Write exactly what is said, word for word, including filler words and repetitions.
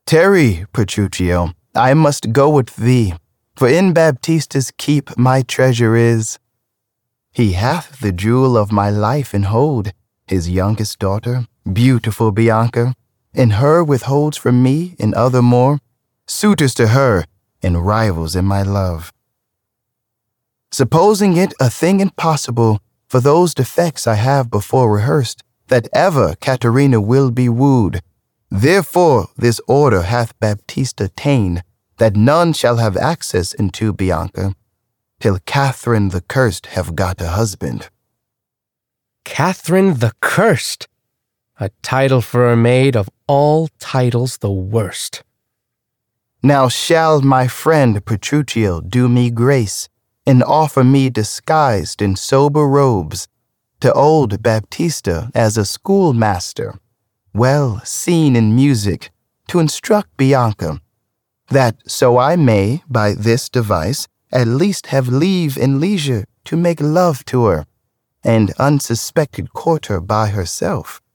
Tarry, Petruchio, I must go with thee, for in Baptista's keep my treasure is. He hath the jewel of my life in hold, his youngest daughter, beautiful Bianca, and her withholds from me and other more, suitors to her and rivals in my love. Supposing it a thing impossible for those defects I have before rehearsed, that ever Caterina will be wooed, therefore this order hath Baptista ta'en, that none shall have access into Bianca, till Catherine the Cursed have got a husband. Catherine the Cursed, a title for a maid of all titles the worst. Now shall my friend Petruchio do me grace, and offer me disguised in sober robes, to old Baptista as a schoolmaster, well seen in music, to instruct Bianca, that so I may, by this device, at least have leave and leisure to make love to her, and unsuspected court her by herself.